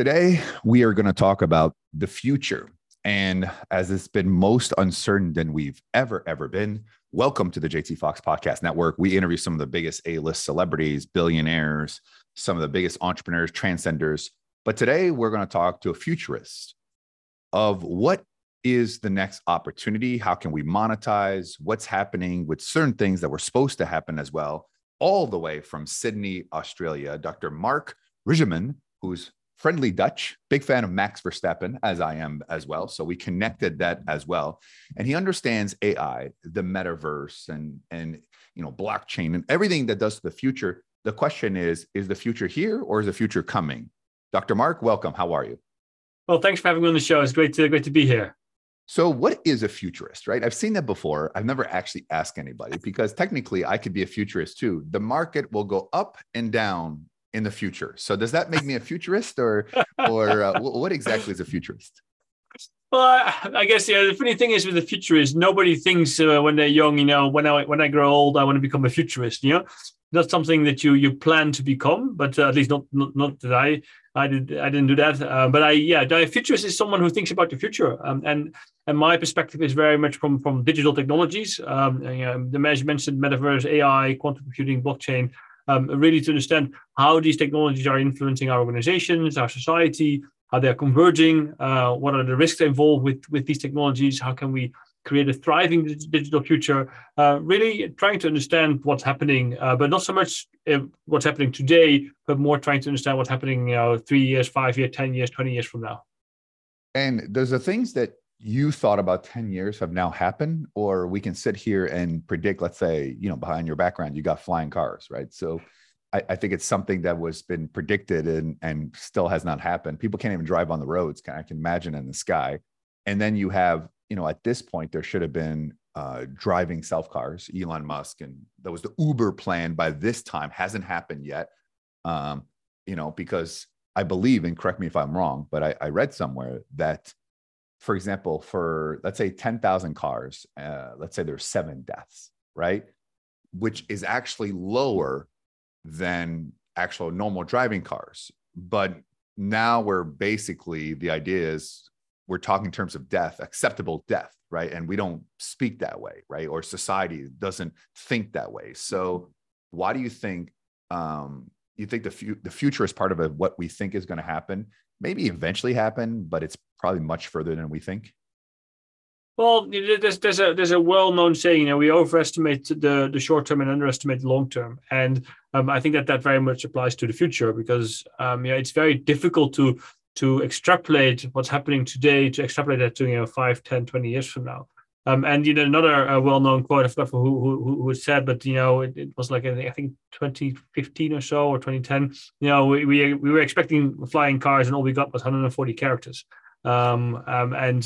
Today, we are going to talk about the future. And as it's been most uncertain than we've ever been, welcome to the JT Fox Podcast Network. We interview some of the biggest A-list celebrities, billionaires, some of the biggest entrepreneurs, transcenders. But today, we're going to talk to a futurist of what is the next opportunity? How can we monetize? What's happening with certain things that were supposed to happen as well, all the way from Sydney, Australia. Dr. Mark Rijsman, who's friendly Dutch, big fan of Max Verstappen, as I am as well. So we connected that as well. And he understands AI, the metaverse, and blockchain, and everything that does to the future. The question is the future here or is the future coming? Dr. Mark, welcome. How are you? Well, thanks for having me on the show. It's great to be here. So what is a futurist, right? I've seen that before. I've never actually asked anybody because technically I could be a futurist too. The market will go up and down in the future. So does that make me a futurist or what exactly is a futurist? Well, I guess the funny thing is with the futurist, nobody thinks when they're young, when I grow old, I want to become a futurist. Not something that you plan to become, but at least not that I didn't do that. A futurist is someone who thinks about the future. And my perspective is very much from digital technologies. As you mentioned, metaverse, AI, quantum computing, blockchain. Really to understand how these technologies are influencing our organizations, our society, how they're converging, what are the risks involved with these technologies, how can we create a thriving digital future, really trying to understand what's happening, but not so much what's happening today, but more trying to understand what's happening 3 years, 5 years, 10 years, 20 years from now. And does the things that you thought about 10 years have now happened, or we can sit here and predict, let's say, behind your background, you got flying cars, right? So I think it's something that was been predicted and still has not happened. People can't even drive on the roads. I can imagine in the sky. And then you have, at this point, there should have been driving self cars, Elon Musk, and that was the Uber plan by this time, hasn't happened yet. Because I believe, and correct me if I'm wrong, but I read somewhere that, for example, for let's say 10,000 cars, let's say there's 7 deaths, right? Which is actually lower than actual normal driving cars. But now the idea is we're talking in terms of death, acceptable death, right? And we don't speak that way, right? Or society doesn't think that way. So why do you think the future is part of what we think is going to happen? Maybe eventually happen, but it's probably much further than we think. Well, there's a well-known saying, we overestimate the short term and underestimate the long term, and I think that very much applies to the future because it's very difficult to extrapolate what's happening today to extrapolate that to 5, 10, 20 years from now. And another well-known quote, I forgot who said, but it was like I think 2015 or so or 2010. We were expecting flying cars, and all we got was 140 characters. And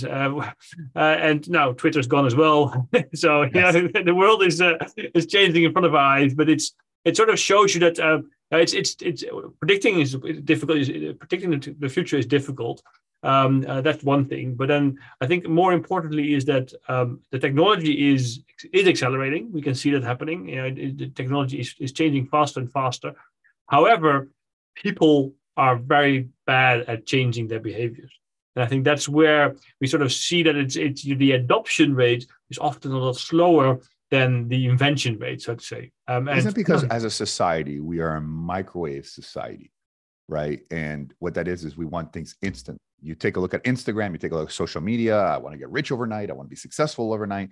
now Twitter's gone as well. So yes. The world is changing in front of our eyes, but it sort of shows you that it's predicting is difficult. Predicting the future is difficult. That's one thing. But then I think more importantly is that the technology is accelerating. We can see that happening. The technology is changing faster and faster. However, people are very bad at changing their behaviors. And I think that's where we sort of see that it's the adoption rate is often a lot slower than the invention rate, so to say. Isn't it because as a society, we are a microwave society, right? And what that is we want things instant. You take a look at Instagram, you take a look at social media. I want to get rich overnight. I want to be successful overnight.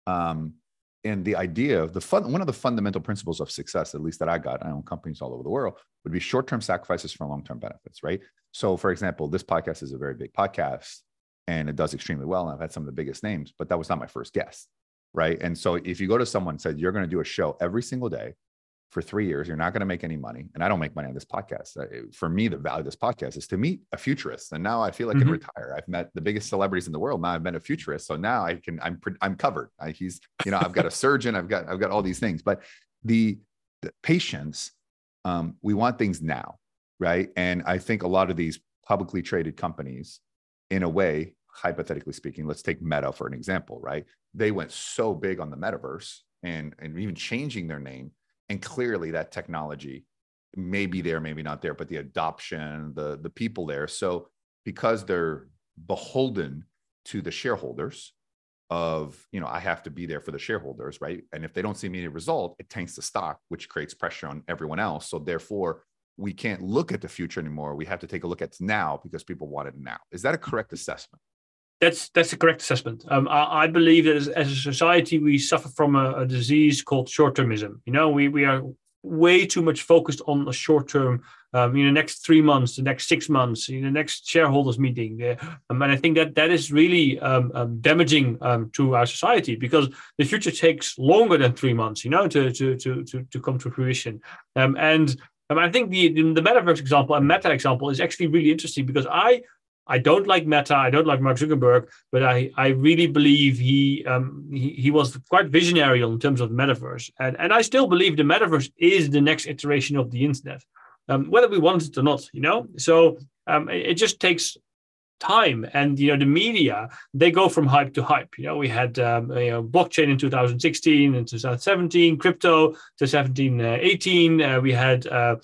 And the idea of one of the fundamental principles of success, at least that I own companies all over the world, would be short-term sacrifices for long-term benefits, right? So for example, this podcast is a very big podcast and it does extremely well. And I've had some of the biggest names, but that was not my first guest, right? And so if you go to someone and said, you're going to do a show every single day for 3 years, you're not going to make any money. And I don't make money on this podcast. For me, the value of this podcast is to meet a futurist. And now I feel I can retire. I've met the biggest celebrities in the world. Now I've met a futurist. So now I'm covered. I've got a surgeon. I've got all these things, but the patience, we want things now. Right. And I think a lot of these publicly traded companies, in a way, hypothetically speaking, let's take Meta for an example, right? They went so big on the metaverse and even changing their name. And clearly that technology maybe there, maybe not there, but the adoption, the people there. So because they're beholden to the shareholders of, I have to be there for the shareholders, right? And if they don't see immediate result, it tanks the stock, which creates pressure on everyone else. So therefore, we can't look at the future anymore. We have to take a look at now because people want it now. Is that a correct assessment? That's a correct assessment. I believe that as a society, we suffer from a disease called short-termism. We are way too much focused on the short term. The next 3 months, the next 6 months, the next shareholders meeting, and I think that is really damaging to our society, because the future takes longer than 3 months, to come to fruition. And I think the metaverse example and Meta example is actually really interesting, because I don't like Meta. I don't like Mark Zuckerberg, but I really believe he was quite visionary in terms of the metaverse, and I still believe the metaverse is the next iteration of the internet, whether we want it or not. So it just takes time, and the media, they go from hype to hype. We had blockchain in 2016 and 2017, crypto 2018. We had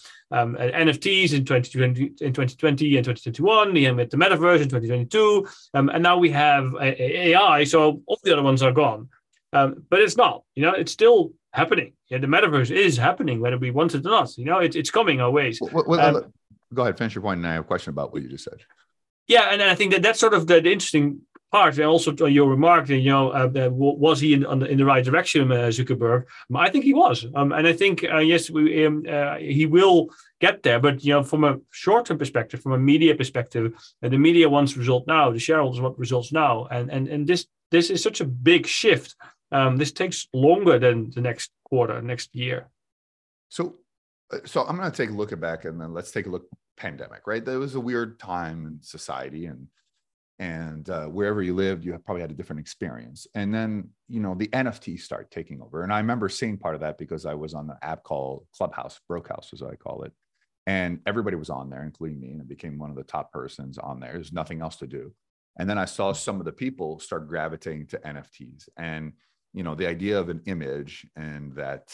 NFTs in 2020 and 2021. We had the metaverse in 2022, and now we have AI. So all the other ones are gone, but it's not. It's still happening. The metaverse is happening, whether we want it or not. It's coming our ways. Go ahead, finish your point, and I have a question about what you just said. Yeah, and I think that's sort of the interesting part, and also your remark that was he in the right direction, Zuckerberg? I think he was, and I think yes, he will get there. But from a short-term perspective, from a media perspective, the media wants result now, the shareholders want results now, and this is such a big shift. This takes longer than the next quarter, next year. So I'm going to take a look back, and then let's take a look. Pandemic, right? There was a weird time in society, and wherever you lived, you probably had a different experience. And then the NFTs start taking over, and I remember seeing part of that because I was on the app called Clubhouse, Brokehouse, as I call it, and everybody was on there, including me, and I became one of the top persons on there. There's nothing else to do, and then I saw some of the people start gravitating to NFTs, and the idea of an image and that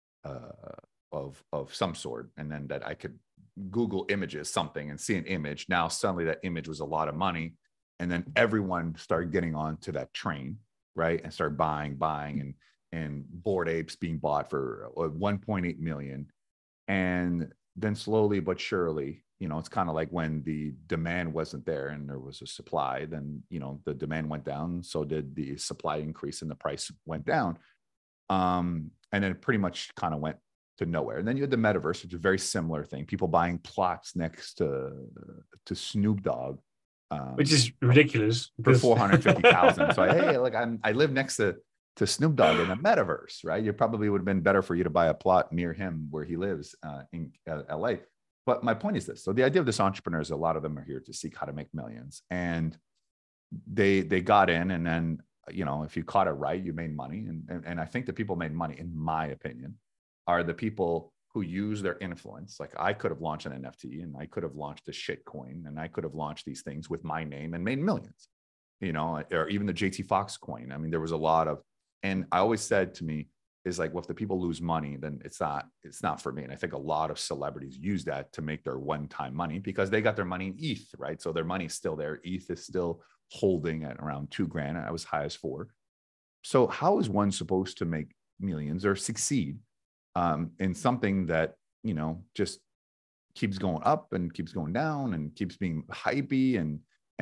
of some sort, and then that I could Google images something and see an image. Now suddenly that image was a lot of money, and then everyone started getting onto that train, right? And started buying and Bored Apes being bought for 1.8 million. And then slowly but surely, it's kind of like when the demand wasn't there and there was a supply, then the demand went down, so did the supply increase, and the price went down, and then it pretty much kind of went to nowhere. And then you had the metaverse, which is a very similar thing. People buying plots next to Snoop Dogg, which is ridiculous, for 450,000. So hey, like I live next to Snoop Dogg in the metaverse, right? You probably would have been better for you to buy a plot near him where he lives in LA. But my point is this: so the idea of this entrepreneur is a lot of them are here to seek how to make millions, and they got in, and then if you caught it right, you made money, and I think the people made money, in my opinion, are the people who use their influence. Like I could have launched an NFT, and I could have launched a shit coin, and I could have launched these things with my name and made millions, or even the JT Fox coin. I mean, there was a lot of, and I always said to me is like, well, if the people lose money, then it's not for me. And I think a lot of celebrities use that to make their one-time money because they got their money in ETH, right? So their money's still there. ETH is still holding at around $2,000. I was high as $4,000. So how is one supposed to make millions or succeed in something that, just keeps going up and keeps going down and keeps being hypey and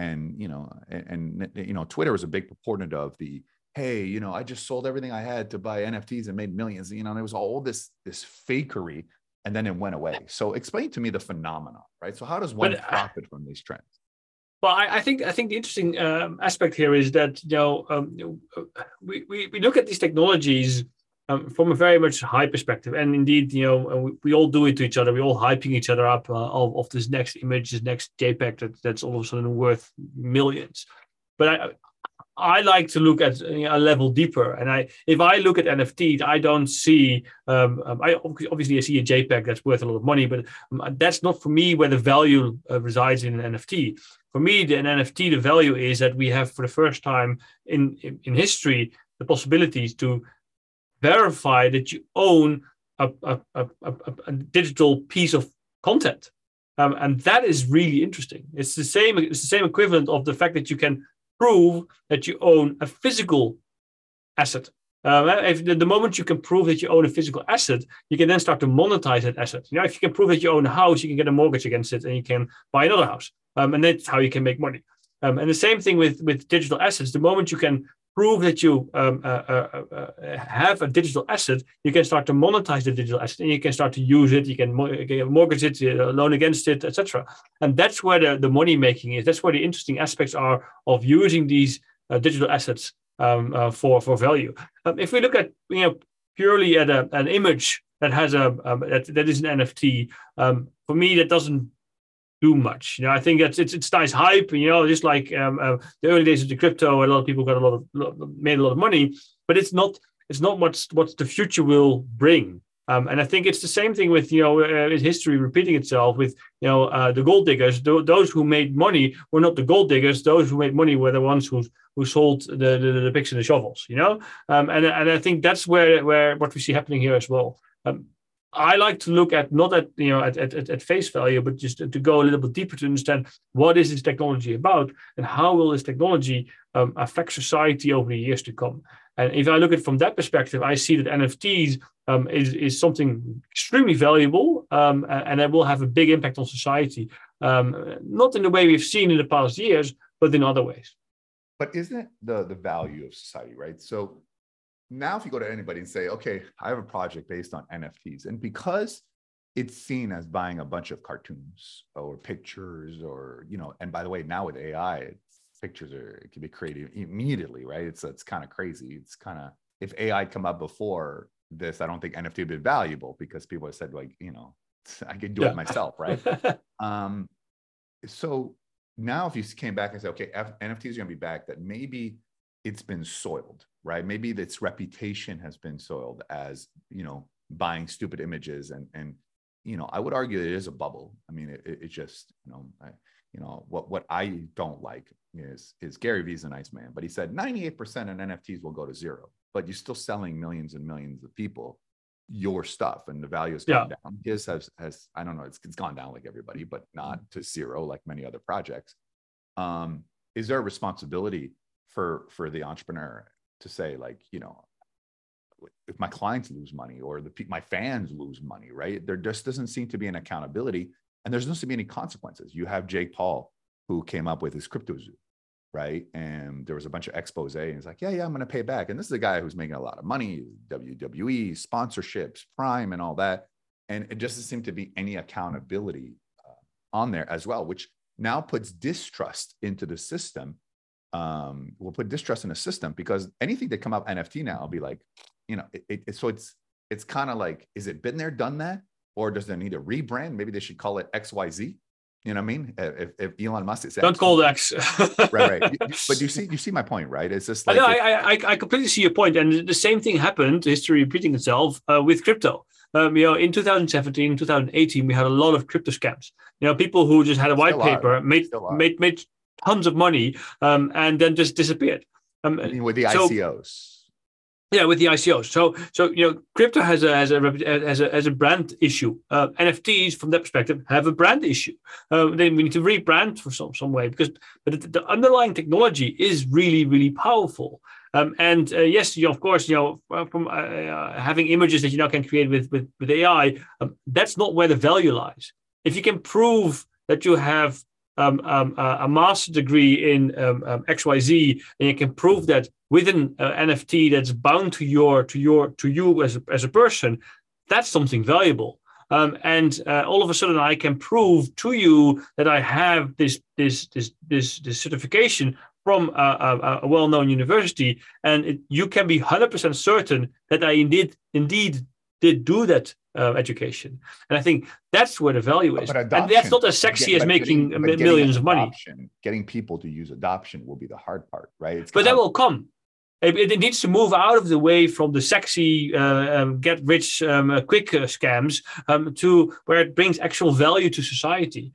Twitter was a big proponent of the, hey, I just sold everything I had to buy NFTs and made millions, and there was all this fakery, and then it went away. So explain to me the phenomenon, right? So how does one profit from these trends? Well, I think the interesting aspect here is that we look at these technologies from a very much high perspective, and indeed, we all do it to each other. We all hyping each other up of this next image, this next JPEG that's all of a sudden worth millions. But I like to look at a level deeper, and if I look at NFTs, I don't see. I see a JPEG that's worth a lot of money, but that's not for me where the value resides in an NFT. For me, an NFT, the value is that we have, for the first time in history, the possibilities to verify that you own a digital piece of content. And that is really interesting. It's the same equivalent of the fact that you can prove that you own a physical asset. If the moment you can prove that you own a physical asset, you can then start to monetize that asset. If you can prove that you own a house, you can get a mortgage against it, and you can buy another house, and that's how you can make money. And the same thing with digital assets. The moment you can prove that you have a digital asset, you can start to monetize the digital asset, and you can start to use it. You can mortgage it, loan against it, etc. And that's where the money making is. That's where the interesting aspects are of using these digital assets for value. If we look at purely at an image that has that is an NFT, for me that doesn't do much. I think it's nice hype. Just like the early days of the crypto, a lot of people made a lot of money, but it's not what the future will bring. And I think it's the same thing with history repeating itself with the gold diggers. Those who made money were not the gold diggers. Those who made money were the ones who sold the picks and the shovels. And I think that's where what we see happening here as well. I like to look at not at face value, but just to go a little bit deeper to understand what is this technology about and how will this technology affect society over the years to come. And if I look at it from that perspective, I see that NFTs is something extremely valuable, and that will have a big impact on society, not in the way we've seen in the past years, but in other ways. But isn't it the value of society, right? So now if you go to anybody and say, okay, I have a project based on NFTs, and because it's seen as buying a bunch of cartoons or pictures or, and by the way, now with AI, pictures it can be created immediately, right? It's kind of crazy. It's kind of, if AI come up before this, I don't think NFT would be valuable because people have said like, I could do it myself, right? So now if you came back and say, okay, NFTs are going to be back, that maybe it's been soiled, right? Maybe its reputation has been soiled as, buying stupid images. And I would argue it is a bubble. I mean, it just, what I don't like is Gary Vee's a nice man, but he said 98% of NFTs will go to zero, but you're still selling millions and millions of people your stuff, and the value has gone down. His has I don't know, it's gone down like everybody, but not to zero like many other projects. Is there a responsibility for the entrepreneur to say, like, if my clients lose money or my fans lose money, right? There just doesn't seem to be an accountability, and there doesn't seem to be any consequences. You have Jake Paul, who came up with his crypto zoo, right? And there was a bunch of expose, and he's like, yeah, I'm going to pay back. And this is a guy who's making a lot of money, WWE, sponsorships, Prime, and all that. And it just doesn't seem to be any accountability on there as well, which now puts distrust into the system. We'll put distrust in the system, because anything that come up NFT now, I'll be like, so it's kind of like, is it been there, done that? Or does it need a rebrand? Maybe they should call it XYZ. You know what I mean? If Elon Musk is don't call it X. right. But you see my point, right? It's just like, I completely see your point. And the same thing happened, history repeating itself, with crypto. In 2017, 2018, we had a lot of crypto scams. People who just had a white paper, made tons of money, and then just disappeared. With the ICOs. Yeah, with the ICOs. So crypto has a brand issue. NFTs, from that perspective, have a brand issue. Then we need to rebrand for some way, but the underlying technology is really, really powerful. And yes, of course, from having images that you now can create with AI, that's not where the value lies. If you can prove that you have a master's degree in XYZ, and you can prove that with an NFT that's bound to you as a person, that's something valuable. And all of a sudden, I can prove to you that I have this certification from a well-known university, and you can be 100% certain that I indeed did do that education. And I think that's where the value is. And that's not as sexy as making millions of money. Getting people to use adoption will be the hard part, right? But that will come. It needs to move out of the way from the sexy get rich quick scams to where it brings actual value to society.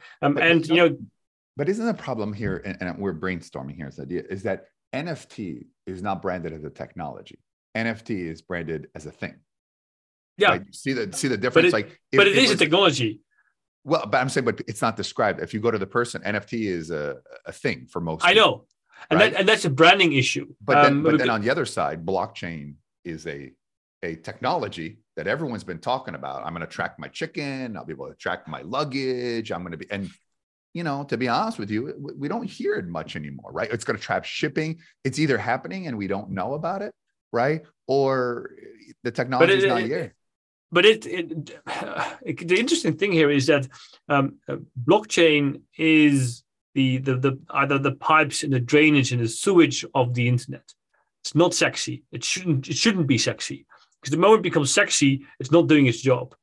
But isn't the problem here, and we're brainstorming here, this idea, is that NFT is not branded as a technology. NFT is branded as a thing. Yeah. Right? See the difference? But it is a technology. Well, but I'm saying, but it's not described. If you go to the person, NFT is a thing for most. I know. And right? that's a branding issue. But then on the other side, blockchain is a technology that everyone's been talking about. I'm going to track my chicken. I'll be able to track my luggage. I'm going to be, and to be honest with you, we don't hear it much anymore, right? It's going to trap shipping. It's either happening and we don't know about it, right? Or the technology is not here. But the interesting thing here is that blockchain is the either the pipes and the drainage and the sewage of the internet. It's not sexy. It shouldn't be sexy, because the moment it becomes sexy, it's not doing its job.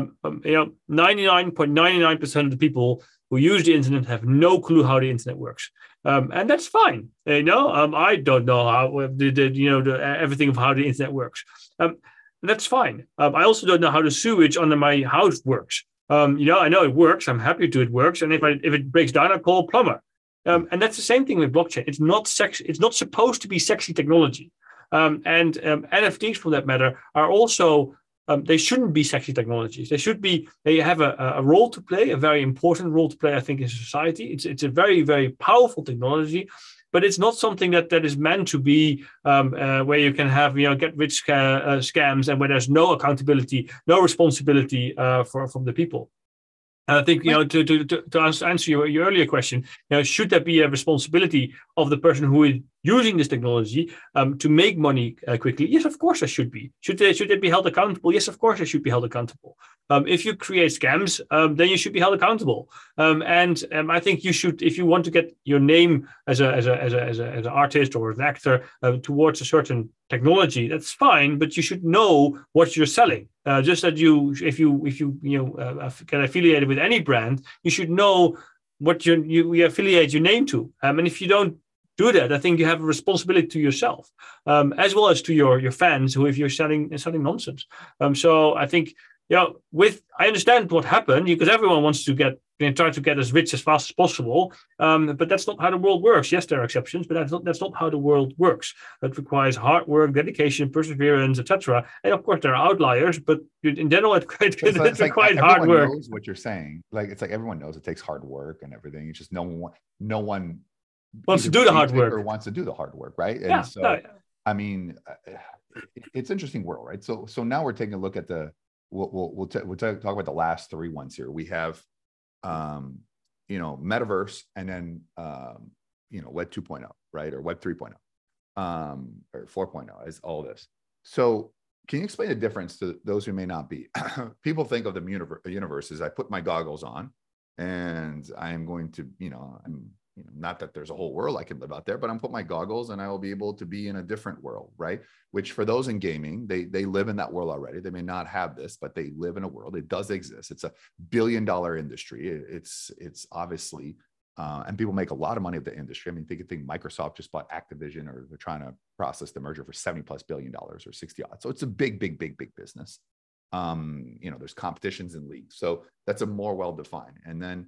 99.99% of the people who use the internet have no clue how the internet works, and that's fine. I don't know how everything of how the internet works. That's fine. I also don't know how the sewage under my house works. I know it works. I'm happy to it works. And if it breaks down, I call a plumber. And that's the same thing with blockchain. It's not sexy. It's not supposed to be sexy technology. And NFTs, for that matter, are also they shouldn't be sexy technologies. They have a role to play, a very important role to play, I think, in society. It's a very, very powerful technology. But it's not something that is meant to be where you can have get rich scams, and where there's no accountability, no responsibility from the people. And I think to answer your earlier question, should there be a responsibility of the person who is using this technology to make money quickly? Yes, of course there should be. Should they be held accountable? Yes, of course they should be held accountable. If you create scams, then you should be held accountable. And I think you should, if you want to get your name as an artist or an actor towards a certain technology, that's fine. But you should know what you're selling. Just that if you get affiliated with any brand, you should know what you affiliate your name to. And if you don't do that, I think you have a responsibility to yourself, as well as to your fans, who, if you're selling nonsense. So I think, I understand what happened, because everyone wants to try to get as rich as fast as possible. But that's not how the world works. Yes, there are exceptions, but that's not how the world works. It requires hard work, dedication, perseverance, etc. And of course, there are outliers, but in general, it requires hard work. Everyone knows what you're saying. It's like everyone knows it takes hard work and everything. It's just no one wants to do the hard work, or wants to do the hard work, right? And I mean, it's an interesting world, right? So now we're taking a look at we'll talk about the last three ones here. We have metaverse, and then Web 2.0, right? Or Web 3.0, or 4.0 is all this. So can you explain the difference to those who may not be? People think of the universe as I put my goggles on and I am going to, not that there's a whole world I can live out there, but I'm put my goggles and I will be able to be in a different world, right? Which, for those in gaming, they live in that world already. They may not have this, but they live in a world. It does exist. It's a billion-dollar industry. It's obviously, and people make a lot of money of the industry. I mean, think Microsoft just bought Activision, or they're trying to process the merger for $70+ billion or 60 odd. So it's a big business. There's competitions in leagues. So that's a more well-defined. And then,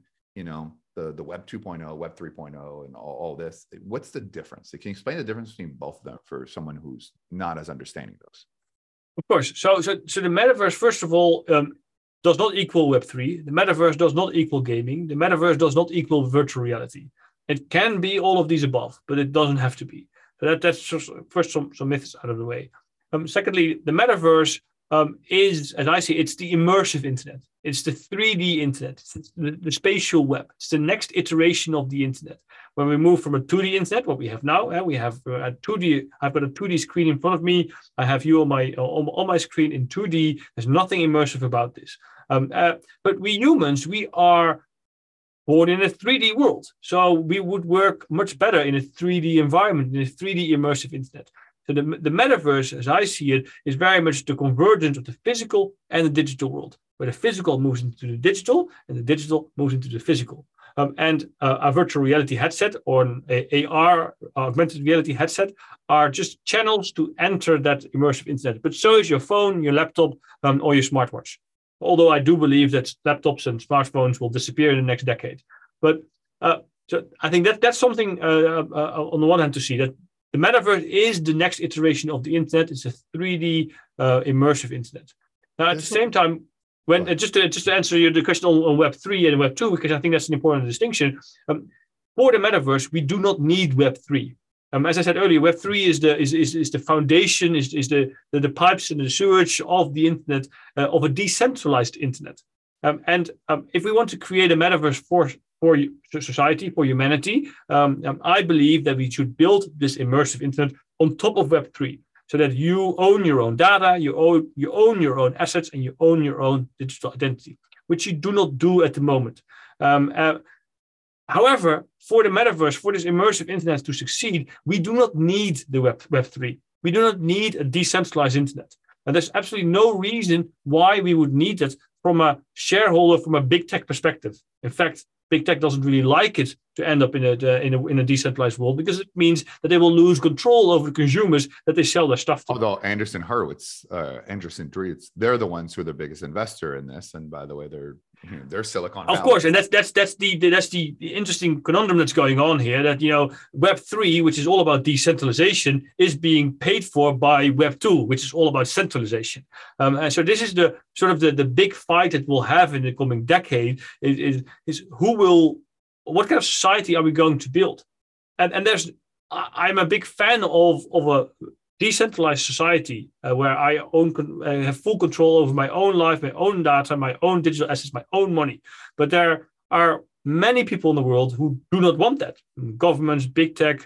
the Web 2.0, Web 3.0, and all this. What's the difference? Can you explain the difference between both of them for someone who's not as understanding those? Of course. So the metaverse, first of all, does not equal Web 3. The metaverse does not equal gaming. The metaverse does not equal virtual reality. It can be all of these above, but it doesn't have to be. So that's just, first some myths out of the way. Secondly, the metaverse is, as I see, it's the immersive internet. It's the 3D internet. It's the spatial web. It's the next iteration of the internet. When we move from a 2D internet, what we have now, we have a 2D. I've got a 2D screen in front of me. I have you on my screen in 2D. There's nothing immersive about this. But we humans, we are born in a 3D world. So we would work much better in a 3D environment, in a 3D immersive internet. So the metaverse, as I see it, is very much the convergence of the physical and the digital world, where the physical moves into the digital and the digital moves into the physical. And a virtual reality headset or an AR, augmented reality headset, are just channels to enter that immersive internet. But so is your phone, your laptop, or your smartwatch. Although I do believe that laptops and smartphones will disappear in the next decade. But so I think that's something on the one hand to see, that the metaverse is the next iteration of the internet. It's a 3D immersive internet. Now, at the same time, when just to answer the question on Web3 and Web2, because I think that's an important distinction. For the metaverse, we do not need Web3. As I said earlier, Web3 is the foundation, is the pipes and the sewage of the internet, of a decentralized internet. And if we want to create a metaverse for society, for humanity, I believe that we should build this immersive internet on top of Web3, so that you own your own data, you own your own assets, and you own your own digital identity, which you do not do at the moment. However, for the metaverse, for this immersive internet to succeed, we do not need the Web3. We do not need a decentralized internet. And there's absolutely no reason why we would need that from a shareholder, from a big tech perspective. In fact, big tech doesn't really like it to end up in a decentralized world, because it means that they will lose control over the consumers that they sell their stuff to. Although Andreessen Horowitz, Andreessen Horowitz, they're the ones who are the biggest investor in this, and by the way, they're Silicon Valley. Of course, and that's the interesting conundrum that's going on here. That Web3, which is all about decentralization, is being paid for by Web2, which is all about centralization. And so this is the sort of the big fight that we'll have in the coming decade. Is what kind of society are we going to build? And I'm a big fan of a decentralized society where I have full control over my own life, my own data, my own digital assets, my own money. But there are many people in the world who do not want that. Governments, big tech,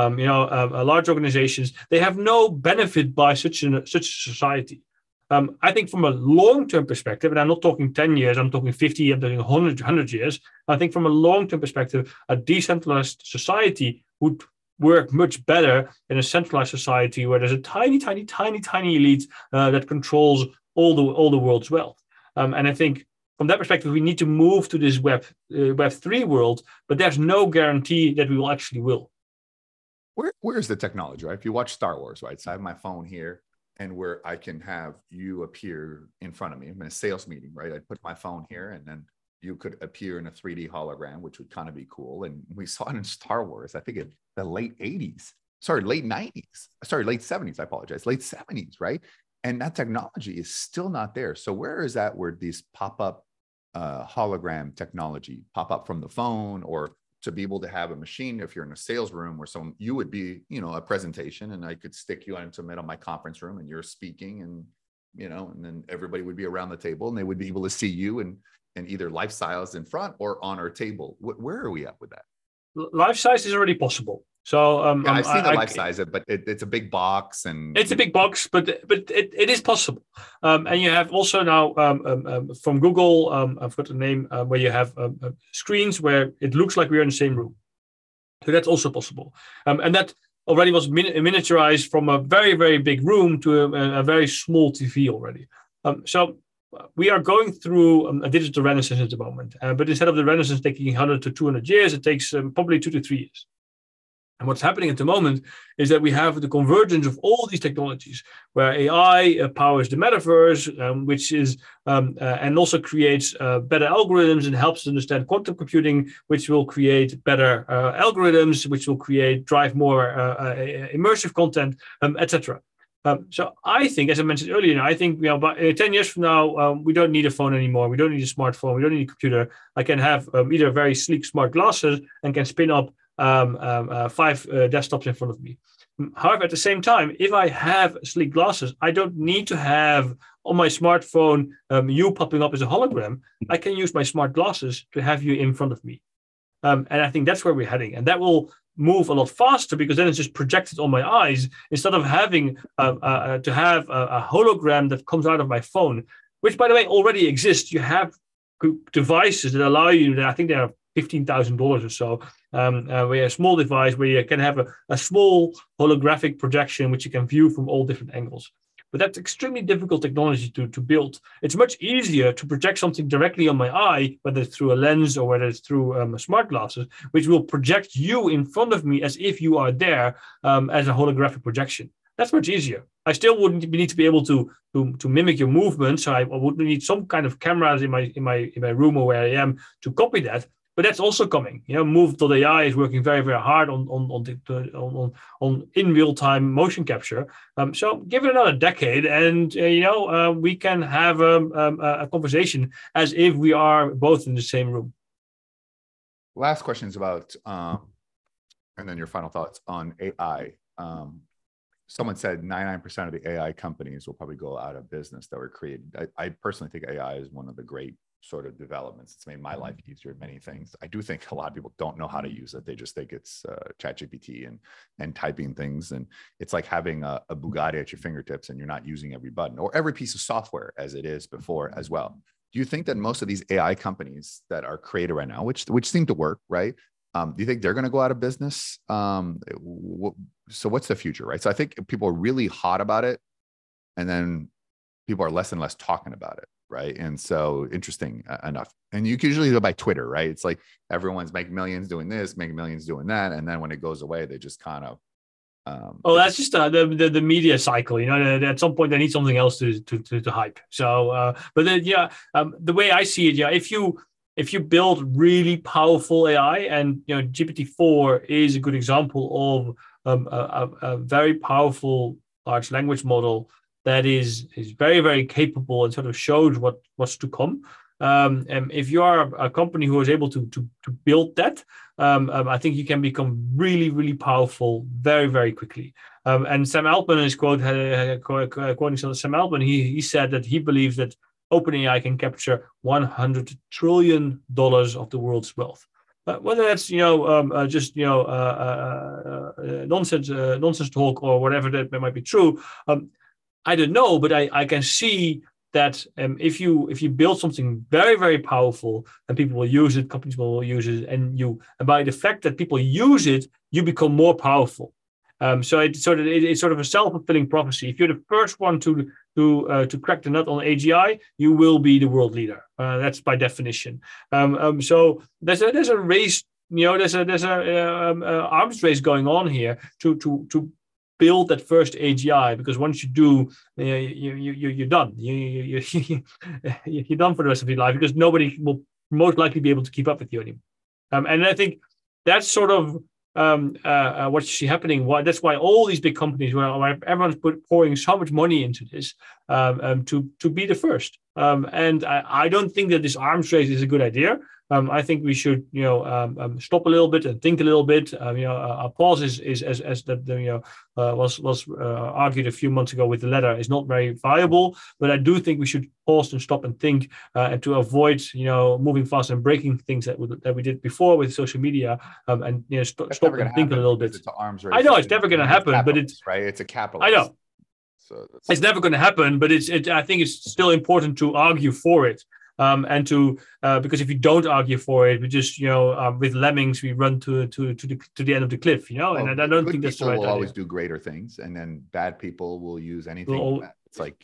large organizations, they have no benefit by such a society. I think from a long-term perspective, and I'm not talking 10 years, I'm talking 50, I'm talking 100 years. I think from a long-term perspective, a decentralized society would work much better in a centralized society where there's a tiny elite that controls all the world's wealth. And I think from that perspective, we need to move to this Web3 world, but there's no guarantee that we will actually will. Where's the technology, right? If you watch Star Wars, right? So I have my phone here, and where I can have you appear in front of me. I'm in a sales meeting, right? I put my phone here, and then you could appear in a 3D hologram, which would kind of be cool. And we saw it in Star Wars, I think in the late 80s, late 70s, I apologize, late 70s, right? And that technology is still not there. So where is that, where these pop-up hologram technology pop up from the phone, or to be able to have a machine, if you're in a sales room where you would be, a presentation, and I could stick you into my conference room and you're speaking, and, and then everybody would be around the table and they would be able to see you and either life size in front or on our table. Where are we at with that? Life size is already possible. So I've seen the life size, but it's a big box, and it's a big box, but it is possible. And you have also now from Google, I've got the name, where you have screens where it looks like we're in the same room. So that's also possible. And that already was miniaturized from a very, very big room to a very small TV already. So we are going through a digital renaissance at the moment. But instead of the renaissance taking 100 to 200 years, it takes probably 2 to 3 years. And what's happening at the moment is that we have the convergence of all these technologies, where AI powers the metaverse, which is and also creates better algorithms and helps us understand quantum computing, which will create better algorithms, which will drive more immersive content, etc. So I think, as I mentioned earlier, I think about 10 years from now, we don't need a phone anymore. We don't need a smartphone. We don't need a computer. I can have either very sleek smart glasses and can spin up 5 desktops in front of me. However, at the same time, if I have sleek glasses, I don't need to have on my smartphone you popping up as a hologram. I can use my smart glasses to have you in front of me. And I think that's where we're heading. And that will move a lot faster, because then it's just projected on my eyes instead of having to have a hologram that comes out of my phone, which, by the way, already exists. You have devices that allow you, that I think they are $15,000 or so, where a small device where you can have a small holographic projection which you can view from all different angles. But that's extremely difficult technology to build. It's much easier to project something directly on my eye, whether it's through a lens or whether it's through smart glasses, which will project you in front of me as if you are there as a holographic projection. That's much easier. I still wouldn't need to be able to mimic your movement, so I would need some kind of cameras in my room or where I am to copy that. but that's also coming. Move.ai is working very, very hard on in real time motion capture. So give it another decade, and we can have a conversation as if we are both in the same room. Last question is about, and then your final thoughts on AI. Someone said 99% of the AI companies will probably go out of business that were created. I personally think AI is one of the great sort of developments. It's made my life easier at many things. I do think a lot of people don't know how to use it. They just think it's ChatGPT and typing things. And it's like having a Bugatti at your fingertips and you're not using every button or every piece of software as it is before as well. Do you think that most of these AI companies that are created right now, which seem to work, right? Do you think they're going to go out of business? So what's the future, right? So I think people are really hot about it, and then people are less and less talking about it, right? And so interesting enough. And you can usually go by Twitter, right? It's like everyone's making millions doing this, making millions doing that, and then when it goes away, they just kind of. That's just the media cycle. At some point they need something else to hype. So, but then the way I see it, if you build really powerful AI, and GPT-4 is a good example of a very powerful large language model that is very, very capable and sort of shows what's to come. And if you are a company who is able to build that, I think you can become really, really powerful very, very quickly. And Sam Altman, in his quote, quoting Sam Altman, he said that he believes that OpenAI can capture $100 trillion of the world's wealth. Whether that's just nonsense talk or whatever that might be true, I don't know. But I can see that if you build something very, very powerful and people will use it, companies will use it, and by the fact that people use it, you become more powerful. So it's sort of a self-fulfilling prophecy. If you're the first one to crack the nut on AGI, you will be the world leader. That's by definition. So there's a race. There's a arms race going on here to build that first AGI, because once you do, you're done. You're done for the rest of your life, because nobody will most likely be able to keep up with you anymore. And I think that's sort of what you see happening. That's why all these big companies, where everyone's pouring so much money into this, to be the first. And I don't think that this arms race is a good idea. I think we should, stop a little bit and think a little bit. A pause is as that was argued a few months ago with the letter, is not very viable. But I do think we should pause and stop and think, and to avoid, moving fast and breaking things that we did before with social media, and stop and think a little bit. It's an arms race. I know it's never going to happen, but it's right. It's a capital. I know. So it's never going to happen, but I think it's still important to argue for it. And because if you don't argue for it, we just with lemmings we run to the end of the cliff, and I don't think that's the right idea. Good people will always do greater things, and then bad people will use anything. It's like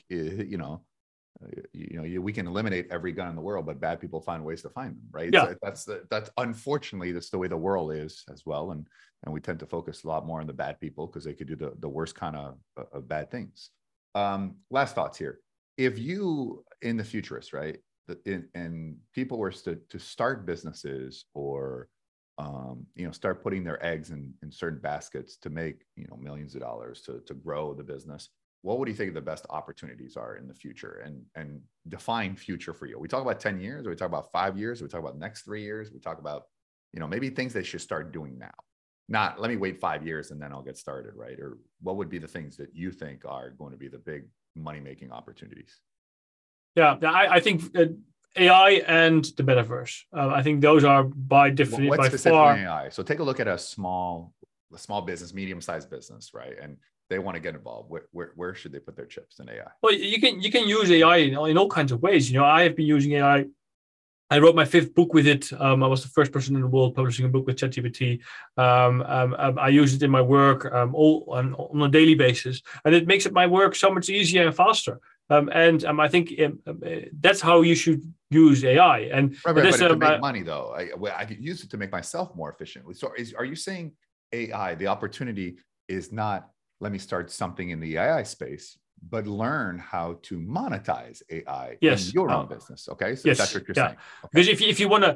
we can eliminate every gun in the world, but bad people find ways to find them, right? Yeah. So that's unfortunately that's the way the world is as well, and we tend to focus a lot more on the bad people because they could do the worst kind of bad things. Last thoughts here. If you in the futurist, right? And people were to start businesses or start putting their eggs in certain baskets to make millions of dollars to grow the business, what would you think the best opportunities are in the future, and define future for you? We talk about 10 years, or we talk about 5 years, or we talk about next 3 years, we talk about maybe things they should start doing now, not let me wait 5 years and then I'll get started, right? Or what would be the things that you think are going to be the big money-making opportunities? Yeah, I think AI and the metaverse. I think those are by definition by far. AI? So take a look at a small business, medium-sized business, right? And they want to get involved. Where should they put their chips in AI? Well, you can use AI in all kinds of ways. I have been using AI. I wrote my 5th book with it. I was the first person in the world publishing a book with ChatGPT. I use it in my work on a daily basis, and it makes my work so much easier and faster. I think that's how you should use AI. And but to make money, though, I could use it to make myself more efficiently. So, are you saying AI? The opportunity is not let me start something in the AI space, but learn how to monetize AI in your own business. Okay, so that's what you're saying. Okay. Because if you want to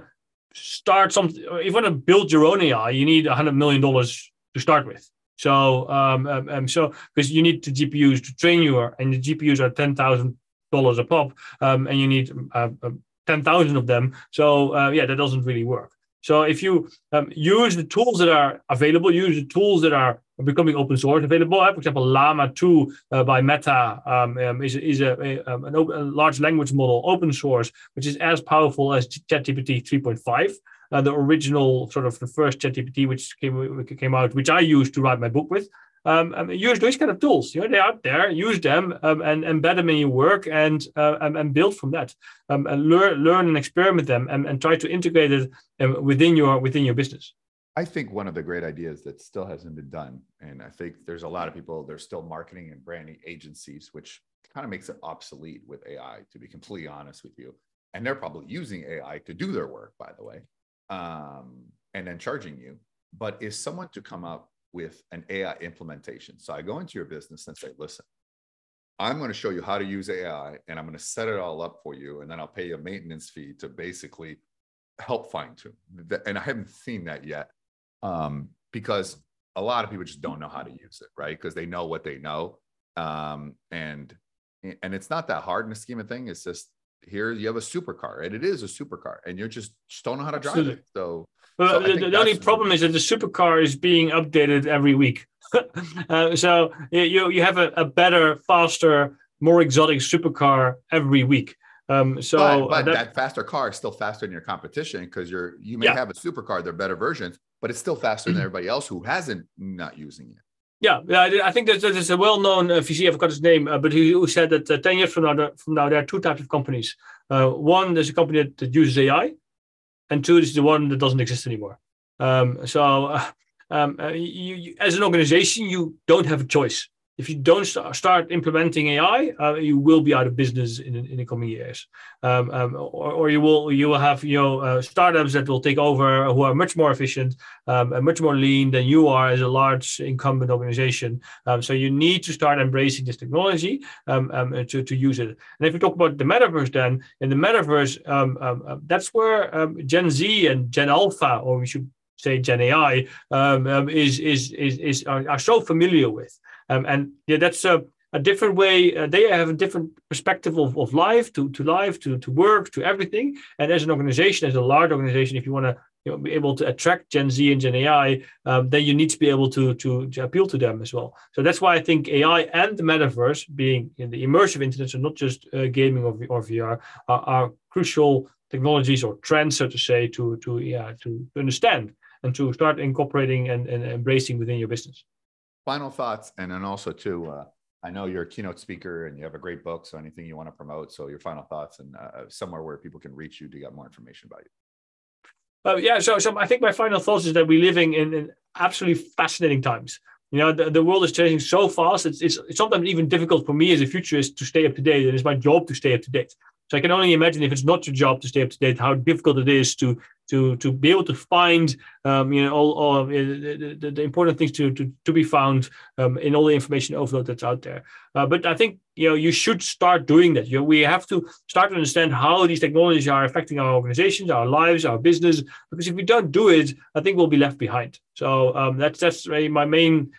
start something, if you want to build your own AI, you need $100 million to start with. So, because you need the GPUs to train your, and the GPUs are $10,000 a pop, and you need 10,000 of them. So, that doesn't really work. So, if you use the tools that are available, use the tools that are becoming open source available. For example, Llama 2 by Meta is a large language model, open source, which is as powerful as ChatGPT 3.5. The original sort of the first ChatGPT, which came out, which I used to write my book with. Use those kind of tools. They're out there. Use them and embed them in your work and build from that. And learn and experiment them and try to integrate it within your business. I think one of the great ideas that still hasn't been done, and I think there's a lot of people, they're still marketing and branding agencies, which kind of makes it obsolete with AI, to be completely honest with you. And they're probably using AI to do their work, by the way, and then charging you. But is someone to come up with an AI implementation? So I go into your business and say, listen, I'm going to show you how to use AI, and I'm going to set it all up for you, and then I'll pay you a maintenance fee to basically help fine tune. And I haven't seen that yet. Because a lot of people just don't know how to use it, right? Because they know what they know. And it's not that hard in the scheme of things. It's just, here you have a supercar, and it is a supercar, and you just don't know how to drive it. So, the only problem is that the supercar is being updated every week. So you have a better, faster, more exotic supercar every week. But that faster car is still faster than your competition, because you may have a supercar, they're better versions, but it's still faster than everybody else who hasn't not using it. Yeah, I think there's a well-known VC, I forgot his name, but who said that 10 years from now, there are two types of companies. One, there's a company that uses AI, and two, is the one that doesn't exist anymore. You, as an organization, you don't have a choice. If you don't start implementing AI, you will be out of business in the coming years, or you will have startups that will take over, who are much more efficient and much more lean than you are as a large incumbent organization. So you need to start embracing this technology to use it. And if we talk about the metaverse, then in the metaverse, that's where Gen Z and Gen Alpha, or we should say Gen AI, are so familiar with. And that's a different way. They have a different perspective of life, to life, to work, to everything. And as an organization, as a large organization, if you want to be able to attract Gen Z and Gen AI, then you need to be able to appeal to them as well. So that's why I think AI and the metaverse, being in the immersive internet, so not just gaming or VR, are crucial technologies or trends, so to say, to understand and to start incorporating and embracing within your business. Final thoughts, and then also too, I know you're a keynote speaker and you have a great book, so anything you want to promote. So your final thoughts and somewhere where people can reach you to get more information about you. So I think my final thoughts is that we're living in absolutely fascinating times. The world is changing so fast. It's sometimes even difficult for me as a futurist to stay up to date, and it's my job to stay up to date. So I can only imagine, if it's not your job to stay up to date, how difficult it is to be able to find all the important things to be found in all the information overload that's out there. But I think you should start doing that. We have to start to understand how these technologies are affecting our organizations, our lives, our business. Because if we don't do it, I think we'll be left behind. So that's really my main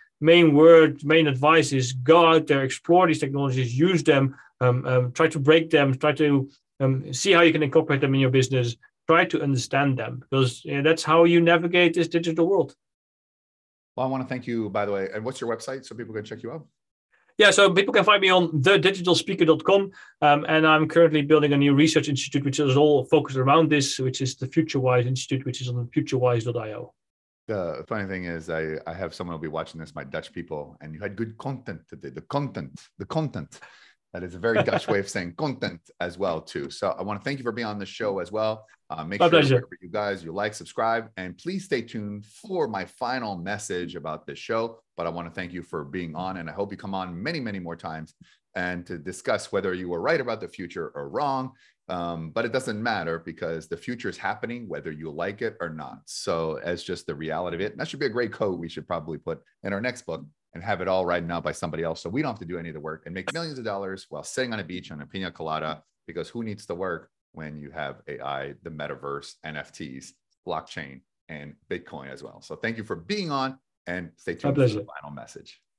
advice is go out there, explore these technologies, use them. Try to break them, try to see how you can incorporate them in your business, try to understand them, because that's how you navigate this digital world. Well, I want to thank you, by the way. And what's your website so people can check you out? Yeah, so people can find me on thedigitalspeaker.com. And I'm currently building a new research institute, which is all focused around this, which is the FutureWise Institute, which is on futurewise.io. The funny thing is, I have someone who'll be watching this, my Dutch people, and you had good content today. The content. That is a very Dutch way of saying content as well, too. So I want to thank you for being on the show as well. Make sure you guys, you like, subscribe, and please stay tuned for my final message about this show. But I want to thank you for being on, and I hope you come on many, many more times and to discuss whether you were right about the future or wrong. But it doesn't matter, because the future is happening whether you like it or not. So as just the reality of it, and that should be a great quote we should probably put in our next book, and have it all written out by somebody else, so we don't have to do any of the work and make millions of dollars while sitting on a beach on a pina colada, because who needs to work when you have AI, the metaverse, NFTs, blockchain and Bitcoin as well. So thank you for being on, and stay My tuned for the pleasure. final message.